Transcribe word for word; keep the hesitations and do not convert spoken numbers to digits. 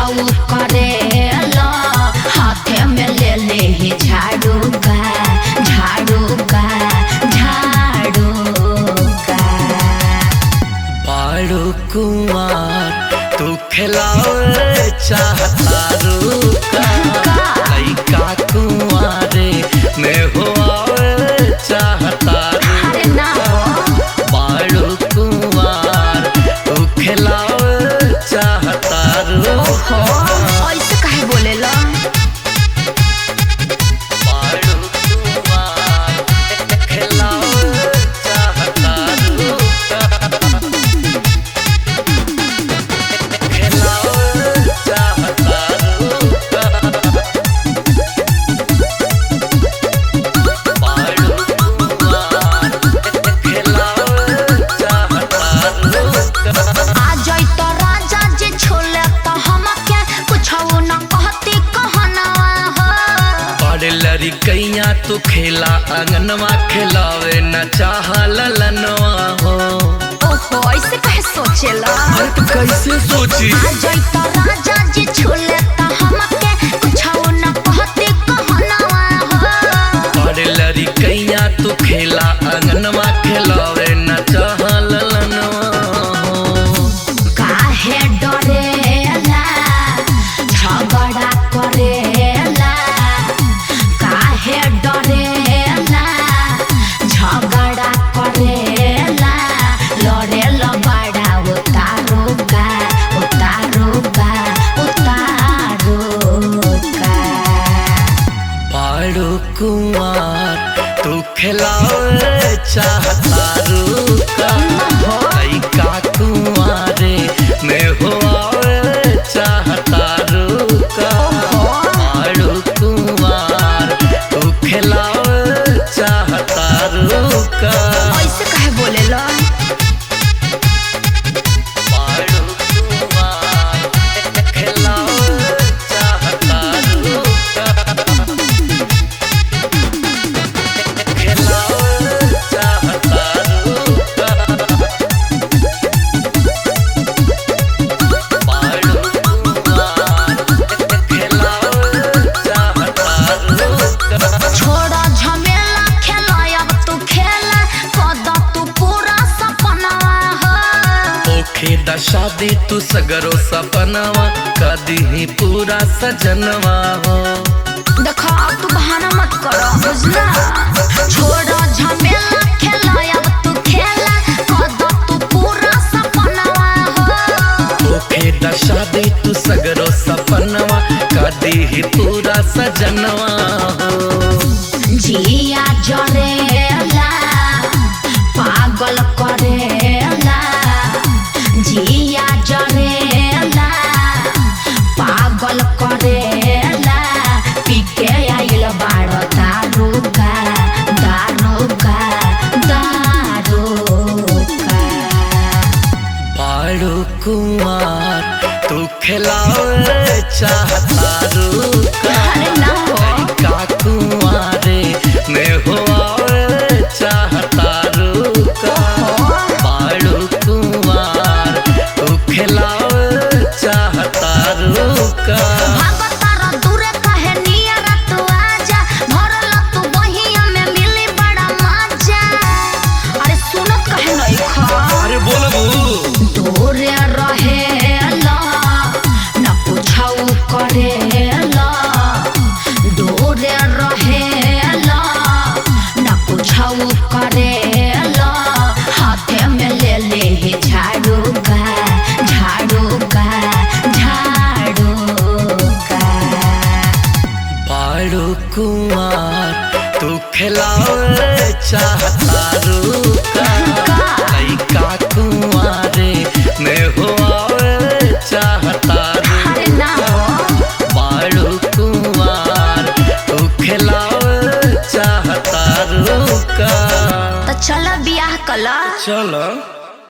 कुछऊ करेला हाथे में ले ले ही झाड़ू का झाड़ू का झाड़ू का। बाड़ू कुमार तू खिलावे चाहता रूका लइका कुमारे में हुआवे चाहता रूका। बाड़ू कुमार तू खिलावे चाहता रूका। ऐसे काहे बोलेला? बाड़ू कुमार खिलावे चाहता रूका खिलावे चाहता रूका। बाड़ू कुमार खिलावे चाहता रूका। आ जाई तो राजा जी छोले तो हमके कुछऊ न कहती कहनवा हो। बड़े लड़कैया तू खेला अंगनवा खिलावे न चाह ललनवा हो। ओहो ऐसे काहे सोचेला? अरे तो कैसे सोची? आ जाई तो राजा जी छोले तो हमके कुछऊ न कहती कहनवा हो। बड़े लड़कैया तू खेला अंगनवा खिलावे न चाह ललनवा हो। काहे डरेला झगड़ा करेला काहे डरेला झगड़ा करेला लड़ेला बड़ा उतारूगा उतारूगा उतारूगा। बाड़ू कुमार तू खिलावे चाहता रूका लइका कुमारे में हुआवे चाहता रूका। बाड़ू कुमार तू खिलावे चाहता रूका। ऐसे काहे बोलेला? बाड़ू कुमार खिलावे चाहता रूका खिलावे चाहता रूका। बाड़ू कुमार खिलावे चाहता रूका। छोड़ा झमेला खेला अब तू खेला कद तू पूरा सपनवा हो। ओखे दा शादी तू सगरो सपनवा कदी ही पूरा सजनवा हो। देखा अब तू बहाना मत करो बुझला। छोड़ा झमेला खेला अब तू खेला कद तू पूरा सपनवा हो। ओखे दा शादी तू सगरो सपनवा कदी ही पूरा सजनवा हो। जिया जरेला पागल करेला जिया जरेला पागल करेला पीके आइल बाड़ दारूगा दारूगा दारूगा। बाड़ू कुमार तू खिलावे चाहता रूका अरे ना हो। लइका कुमारे में हुआवे चाहता रूका। बाड़ू कुमार तू खिलावे चाहता रूका। भागतार दूरे कहे नियर तू आजा भरल तू बहिया में मिली बड़ा मजा। अरे सुनत कहे नहीं खा अरे बोलबू दूरे रहेला न कुछऊ करेला दूरे रहेला न कुछऊ करेला हाथे में ले ले ही झाड़ू का झाड़ू का झाड़ू का। बाड़ू कुमार तू खिलावे चाहता रूका लइका कुमारे में हुआवे चाहता अरे ना रूका। बाड़ू कुमार तू खिलावे चाहता रूका। तो चल बियाह कला। चलो।